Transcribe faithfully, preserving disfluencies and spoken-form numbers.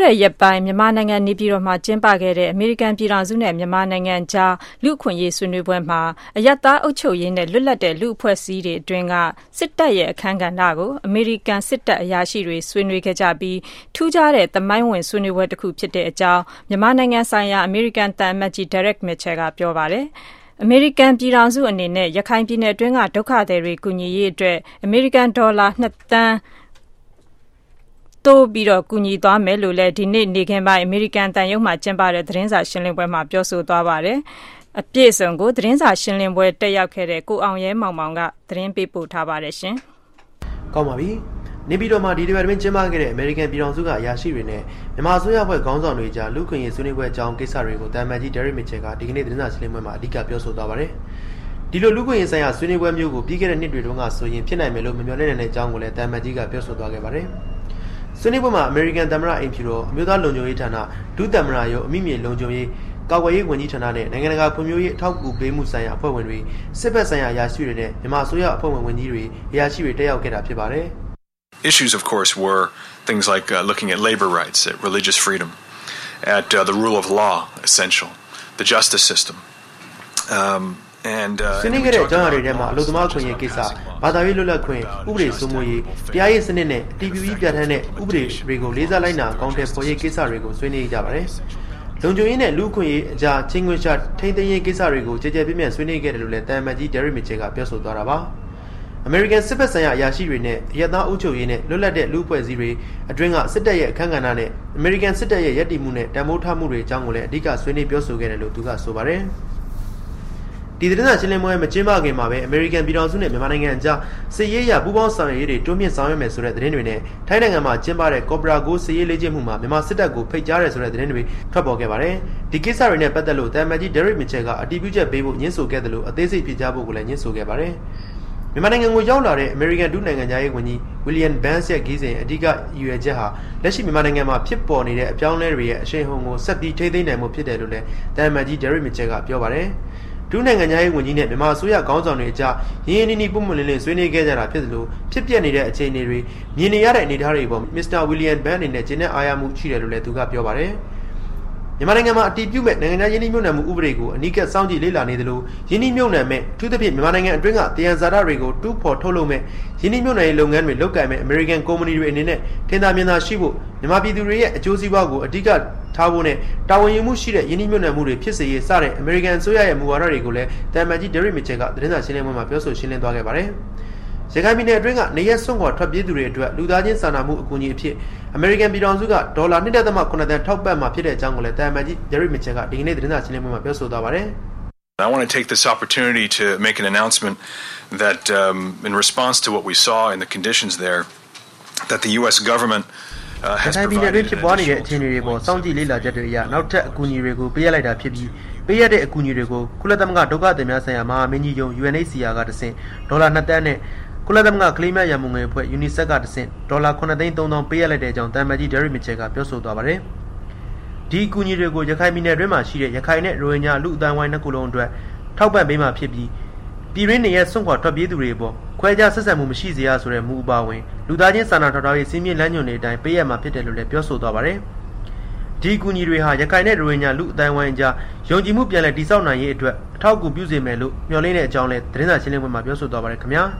တဲ့ရက်ပိုင်းမြန်မာနိုင်ငံနေပြည်တော်မှာကျင်းပခဲ့တဲ့အမေရိကန်ပြည်ထောင်စုနဲ့မြန်မာနိုင်ငံကြားလူ့အခွင့်အရေးဆွေးနွေးပွဲမှာအရပ်သားအုပ်ချုပ်ရေးနဲ့လွတ်လပ်တဲ့လူ့အဖွဲ့အစည်းတွေအတွင်းကစစ်တပ်ရဲ့အခမ်းကဏ္ဍကိုအမေရိကန်စစ်တပ်အရာရှိတွေဆွေးနွေးခဲ့ကြပြီးထူးခြားတဲ့သမိုင်းဝင်ဆွေးနွေးပွဲတစ်ခုဖြစ်တဲ့အကြောင်းမြန်မာနိုင်ငံဆိုင်ရာအမေရိကန်သံအမတ်ကြီး Derek Mitchell ကပြောပါတယ်။အမေရိကန်ပြည်ထောင်စုအနေနဲ့ရခိုင်ပြည်နယ်အတွင်းကဒုက္ခသည်တွေကူညီရေးအတွက်အမေရိကန်ဒေါ်လာနှစ်သန်းတိုးပြီးတော့ကူညီသွားမယ်လို့လည်းဒီနေ့နေ့ခင်းပိုင်းအမေရိကန်တန်ရုံးမှာကျင်းပတဲ့သတင်းစာရှင်းလင်းပွဲမှာပြောဆိုသွားပါတယ်။အပြည့်အစုံကိုသတင်းစာရှင်းလင်းပွဲတက်ရောက်ခဲ့တဲ့ကိုအောင်ရဲမောင်မောင်ကသတင်းပေးပို့ထားပါတယ်ရှင်။ကောင်းပါပြီ။နေပြည်တော်မှာဒီတစ်ပတ်တွင်ကျင်းပခဲ့တဲ့အမေရိကန်ပြည်ထောင်စုကအရာရှိတွေနဲ့မြန်မာအစိုးရအဖွဲ့ခေါင်းဆောင်တွေကြားလူ့ခွင့်ရေးဆွေးနွေးပွဲအကြောင်းကိစ္စတွေကိုတန်မန်ကြီး Derek Mitchell ကဒီကနေ့သတင်းစာရှင်းလင်းပွဲမှာအဓိကပြောဆိုသွားပါတယ်။ဒီလိုလူ့ခွင့်ရေးဆိုင်ရာဆွေးနွေးပွဲမျိုးကိုပြီးခဲ့တဲ့နှစ်တွေတုန်းကဆိုရင်ဖြစ်နိုင်မယ်လို့မမျှော်လင့်နေတဲ့အကြောင်းကိုလည်းတန်မန်ကြီးကပြောဆိုသွားခဲ့ပါတယ်။ဆွေးနွေးပွဲမှာအမေရိကန်သမ္မတအိမ်ဖြူတော်အမျိုးသားလုံခြုံရေးဌာနဒုသမ္မတရုံးအမိမြေလုံခြုံရေးကာကွယ်ရေးဝန်ကြီးဌာနနဲ့နိုင်ငံတကာဖွံ့ဖြိုးရေးအထောက်အကူပေးမှုဆိုင်ရာအဖွဲ့ဝင်တွေစစ်ဘက်ဆိုင်ရာအရာရှိတွေနဲ့မြန်မာအစိုးရအဖွဲ့ဝင်ဝန်ကြီးတွေအရာရှိတွေတက်ရောက်ခဲ့တာဖြစ်ပါတယ်။ Issues, of course, were things like uh, looking at labor rights, at religious freedom, at uh, the rule of law, essential, the justice system. Um, and uh, ဆွေးနွေးခဲ့တဲ့အကြောင်းအရာတွေထဲမှာအလို့သမားခွင့်ရေးကိစ္စ၊ဘာသာရေးလွတ်လပ်ခွင့်၊ဥပဒေစိုးမိုးရေး၊တရားရေးစနစ်နဲ့ T V B ပြဋ္ဌာန်းတဲ့ဥပဒေတွေကိုလေးစားလိုက်နာအကောင့်ထဲပေါ်ရေးကိစ္စတွေကိုဆွေးနွေးကြပါတယ်။လုံခြုံရေးနဲ့လူ့ခွင့်ရေးအကြားချင်းခွင်ရှာထိန်းသိမ်းရေးကိစ္စတွေကိုကြည်ကြဲပြည့်ပြည့်ဆွေးနွေးခဲ့တယ်လို့လည်းတန်မန်ကြီး Derek Mitchell ကပြောဆိုသွားတာပါ။ American စစ်ဘက်ဆိုင်ရာအရာရှိတွေနဲ့အရပ်သားအုပ်ချုပ်ရေးနဲ့လွတ်လပ်တဲ့လူ့အဖွဲ့အစည်းတွေအတွင်းကစစ်တပ်ရဲ့အခမ်းကဏ္ဍနဲ့ American စစ်တပ်ရဲ့ရည်တည်မှုနဲ့တန်ဖိုးထားမှုတွေအကြောင်းကိုလည်းအဓိကဆွေးနွေးပြောဆိုခဲ့တယ်လို့သူကဆိုပါတယ်။ဒီသတင်းစာရှင်းလင်းပွဲမကျင်းပခင်မှာပဲ American ပြည်ထောင်စုနဲ့မြန်မာနိုင်ငံအကြားစစ်ရေးရာပူးပေါင်းဆောင်ရွက်ရေးတွေတွန်းမြင့်ဆောင်ရွက်မယ်ဆိုတဲ့သတင်းတွေနဲ့ထိုင်းနိုင်ငံမှာကျင်းပတဲ့ Cobra Go စစ်ရေးလေ့ကျင့်မှုမှာမြန်မာစစ်တပ်ကိုဖိတ်ကြားတယ်ဆိုတဲ့သတင်းတွေထွက်ပေါ်ခဲ့ပါတယ်။ဒီကိစ္စတွေနဲ့ပတ်သက်လို့တန်မန်ကြီး Derek Mitchell ကအတည်ပြုချက်ပေးဖို့ညှင်းဆိုခဲ့တယ်လို့အသေးစိတ်ဖြစ်ကြားဖို့ကိုလည်းညှင်းဆိုခဲ့ပါတယ်။မြန်မာနိုင်ငံကိုရောက်လာတဲ့ American ဒုနိုင်ငံသားရေးဝန်ကြီး William Burns ရဲ့ခီးစဉ်အဓိကရည်ရွယ်ချက်ဟာလက်ရှိမြန်မာနိုင်ငံမှာဖြစ်ပေါ်နေတဲ့အပြောင်းအလဲတွေရဲ့အရှိန်အဟုန်ကိုဆက်ပြီးထိန်းသိမ်းနိုင်မှုဖြစ်တယ်လို့လည်းတန်မန်ကြီး Derek Mitchell ကပြောပါတယ်။ဒုနိုင်ငံသားရေးဝန်ကြီးနဲ့မြန်မာအစိုးရခေါင်းဆောင်တွေအကြားရင်းရင်းနှီးနှီးပုံမှန်လင်းလင်းဆွေးနွေးခဲ့ကြတာဖြစ်သလိုဖြစ်ပျက်နေတဲ့အခြေအနေတွေမြင်နေရတဲ့အနေအထားတွေပေါ် Mister William Burns အနေနဲ့ကျင်းတဲ့အားရမှုရှိတယ်လို့လည်းသူကပြောပါတယ်။မြန်မာနိုင်ငံမှာအတည်ပြုမဲ့နိုင်ငံသားရင်းနှီးမြှုပ်နှံမှုဥပဒေကိုအနီးကပ်စောင့်ကြည့်လေ့လာနေသလိုရင်းနှီးမြှုပ်နှံမဲ့အထူးသဖြင့်မြန်မာနိုင်ငံအတွင်းကတယံဇာတတွေကိုတူးဖော်ထုတ်လုပ်မဲ့ရင်းနှီးမြှုပ်နှံရေးလုပ်ငန်းတွေလုပ်ကိုင်မဲ့ American Company တွေအနေနဲ့ထင်သာမြင်သာရှိဖို့မြန်မာပြည်သူတွေရဲ့အကျိုးစီးပွားကိုအဓိကထားဖို့နဲ့တာဝန်ယူမှုရှိတဲ့ရင်းနှီးမြှုပ်နှံမှုတွေဖြစ်စေရေးစတဲ့ American အစိုးရရဲ့မူဝါဒတွေကိုလည်းတန်မန်ကြီး Derek Mitchell ကသတင်းစာရှင်းလင်းပွဲမှာပြောဆိုရှင်းလင်းသွားခဲ့ပါတယ်။ရခိုင်ပြည်နယ်အတွင်းကနေရက်စွန့်ခွာထွက်ပြေးသူတွေအတွက်လူသားချင်းစာနာမှုအကူအညီအဖြစ် American ပြည်ထောင်စုကဒေါ်လာ two point seven သန်းထောက်ပံ့မှာဖြစ်တဲ့အကြောင်းကိုလည်းတန်မန်ကြီး Derek Mitchell ကဒီကနေ့သတင်းစာရှင်းလင်းပွဲမှာပြောဆိုသွားပါတယ်။ I want to take this opportunity to make an announcement that um, in response to what we saw in the conditions there that the U S government uh, has provided ဖြစ်ပေါ်နေတဲ့အခြေအနေတွေပေါ်စောင့်ကြည့်လေ့လာချက်တွေအရနောက်ထပ်အကူအညီတွေကိုပေးရလိုက်တာဖြစ်ပြီးပေးရတဲ့အကူအညီတွေကိုကုလသမဂ္ဂဒုက္ခသည်များဆိုင်ရာမဟာမင်းကြီးရုံး U N H C R ကတဆင့်ဒေါ်လာtwoသန်းနဲ့ကုလသမဂ္ဂကလေးများရန်ပုံငွေအဖွဲ့ UNICEF ကတဆင့်ဒေါ်လာnineသိန်းthreeသောင်းပေးရလိုက်တဲ့အကြောင်းတန်မန်ကြီး Derek Mitchell ကပြောဆိုသွားပါတယ်။ဒီအကူအညီတွေကိုရခိုင်ပြည်နယ်အတွင်းမှာရှိတဲ့ရခိုင်နဲ့ရိုဟင်ဂျာလူအတိုင်းဝိုင်းနှစ်ခုလုံးအတွက်ထောက်ပံ့ပေးမှာဖြစ်ပြီးပြည်ရင်းနေရဲ့စွန့်ခွာထွက်ပြေးသူတွေပေါ်ခွဲခြားဆက်ဆံမှုမရှိစေရဆိုတဲ့မူအပါဝင်လူသားချင်းစာနာထောက်ထားရေးစီးမြင့်လမ်းညွှန်တွေအတိုင်းပေးရမှာဖြစ်တယ်လို့လည်းပြောဆိုသွားပါတယ်။ဒီအကူအညီတွေဟာရခိုင်နဲ့ရိုဟင်ဂျာလူအတိုင်းဝိုင်းကြားယုံကြည်မှုပြန်လည်တည်ဆောက်နိုင်ရေးအတွက်အထောက်အကူပြုစေမယ်လို့မျှော်လင့်တဲ့အကြောင်းလည်းသတင်းစာရှင်းလင်းပွဲမှာပြောဆိုသွားပါတယ်ခင်ဗျာ။